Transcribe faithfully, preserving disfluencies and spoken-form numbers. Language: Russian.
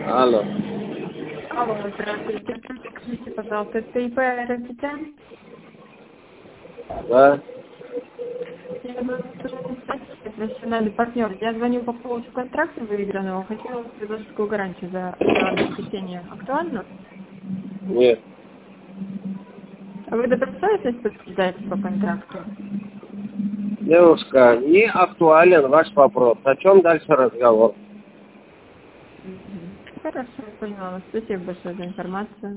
Алло. Алло, здравствуйте. Скажите, пожалуйста, это ИП «Аэротитан»? Да. Я бы профессиональный партнер. Я звоню по поводу контракта выигранного. Хотела предложить такую гарантию за актуальное обеспечение. Актуально? Нет. А вы добросовестность подтверждаете по контракту? Девушка, не актуален ваш вопрос. О чем дальше разговор? Хорошо, поняла. Спасибо большое за информацию.